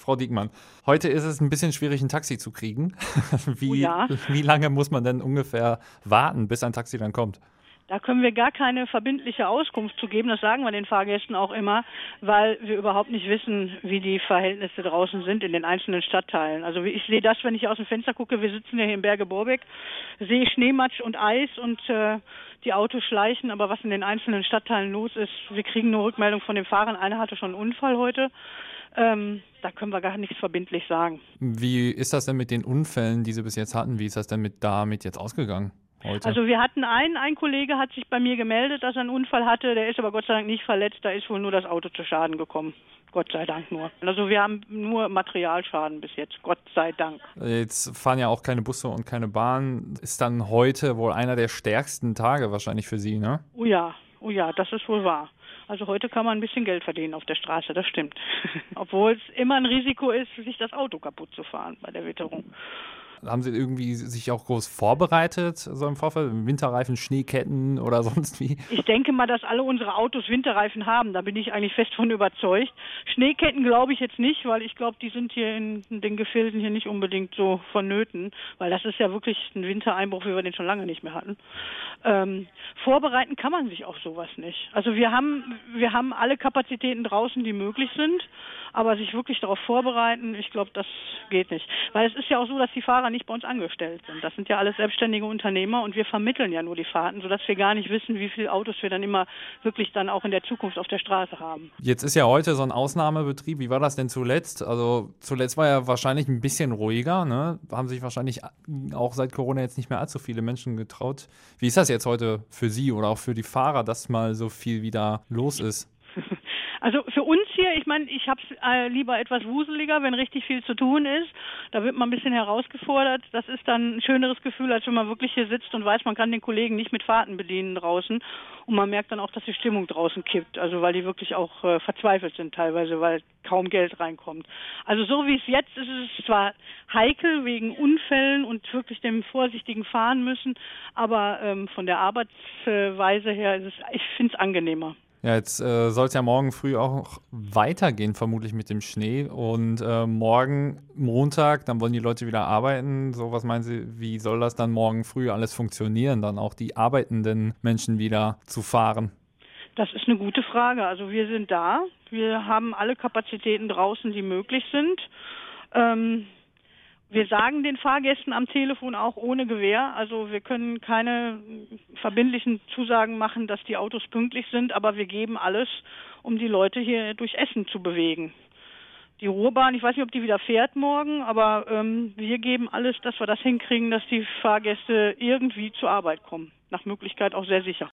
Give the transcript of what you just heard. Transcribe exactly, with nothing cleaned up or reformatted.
Frau Diekmann, heute ist es ein bisschen schwierig, ein Taxi zu kriegen. Oh Wie ja, wie lange muss man denn ungefähr warten, bis ein Taxi dann kommt? da können wir gar keine verbindliche Auskunft zu geben. Das sagen wir den Fahrgästen auch immer, weil wir überhaupt nicht wissen, wie die Verhältnisse draußen sind in den einzelnen Stadtteilen. Also ich sehe das, wenn ich aus dem Fenster gucke, wir sitzen ja hier in Berge Borbeck, sehe Schneematsch und Eis und äh, die Autos schleichen, aber was in den einzelnen Stadtteilen los ist, wir kriegen nur Rückmeldung von den Fahrern. Einer hatte schon einen Unfall heute. Ähm, da können wir gar nichts verbindlich sagen. Wie ist das denn mit den Unfällen, die Sie bis jetzt hatten? Wie ist das denn mit damit jetzt ausgegangen heute? Also wir hatten einen, ein Kollege hat sich bei mir gemeldet, dass er einen Unfall hatte, der ist aber Gott sei Dank nicht verletzt, da ist wohl nur das Auto zu Schaden gekommen. Gott sei Dank nur. Also wir haben nur Materialschaden bis jetzt, Gott sei Dank. Jetzt fahren ja auch keine Busse und keine Bahn. Ist dann heute wohl einer der stärksten Tage wahrscheinlich für Sie, ne? Oh ja, oh ja, das ist wohl wahr. Also heute kann man ein bisschen Geld verdienen auf der Straße, das stimmt. Obwohl es immer ein Risiko ist, sich das Auto kaputt zu fahren bei der Witterung. Haben Sie irgendwie sich auch groß vorbereitet, so im Vorfeld? Winterreifen, Schneeketten oder sonst wie? Ich denke mal, dass alle unsere Autos Winterreifen haben. Da bin ich eigentlich fest von überzeugt. Schneeketten glaube ich jetzt nicht, weil ich glaube, die sind hier in den Gefilden hier nicht unbedingt so vonnöten, weil das ist ja wirklich ein Wintereinbruch, wie wir den schon lange nicht mehr hatten. Ähm, vorbereiten kann man sich auf sowas nicht. Also wir haben, wir haben alle Kapazitäten draußen, die möglich sind, aber sich wirklich darauf vorbereiten, ich glaube, das geht nicht. Weil es ist ja auch so, dass die Fahrer nicht bei uns angestellt sind. Das sind ja alles selbstständige Unternehmer und wir vermitteln ja nur die Fahrten, sodass wir gar nicht wissen, wie viele Autos wir dann immer wirklich dann auch in der Zukunft auf der Straße haben. Jetzt ist ja heute so ein Ausnahmebetrieb. Wie war das denn zuletzt? Also zuletzt war ja wahrscheinlich ein bisschen ruhiger, ne? Haben sich wahrscheinlich auch seit Corona jetzt nicht mehr allzu viele Menschen getraut. Wie ist das jetzt heute für Sie oder auch für die Fahrer, dass mal so viel wieder los ist? Also für uns hier, ich meine, ich habe es äh, lieber etwas wuseliger, wenn richtig viel zu tun ist. Da wird man ein bisschen herausgefordert. Das ist dann ein schöneres Gefühl, als wenn man wirklich hier sitzt und weiß, man kann den Kollegen nicht mit Fahrten bedienen draußen. Und man merkt dann auch, dass die Stimmung draußen kippt. Also weil die wirklich auch äh, verzweifelt sind teilweise, weil kaum Geld reinkommt. Also so wie es jetzt ist, ist es zwar heikel wegen Unfällen und wirklich dem vorsichtigen Fahren müssen, aber ähm, von der Arbeitsweise her ist es, ich finde es angenehmer. Ja, jetzt äh, soll es ja morgen früh auch weitergehen, vermutlich mit dem Schnee. Und äh, morgen Montag, dann wollen die Leute wieder arbeiten. So, was meinen Sie, wie soll das dann morgen früh alles funktionieren, dann auch die arbeitenden Menschen wieder zu fahren? Das ist eine gute Frage. Also wir sind da. Wir haben alle Kapazitäten draußen, die möglich sind. Ähm, Wir sagen den Fahrgästen am Telefon auch ohne Gewähr. Also wir können keine verbindlichen Zusagen machen, dass die Autos pünktlich sind, aber wir geben alles, um die Leute hier durch Essen zu bewegen. Die Ruhrbahn, ich weiß nicht, ob die wieder fährt morgen, aber ähm, wir geben alles, dass wir das hinkriegen, dass die Fahrgäste irgendwie zur Arbeit kommen. Nach Möglichkeit auch sehr sicher.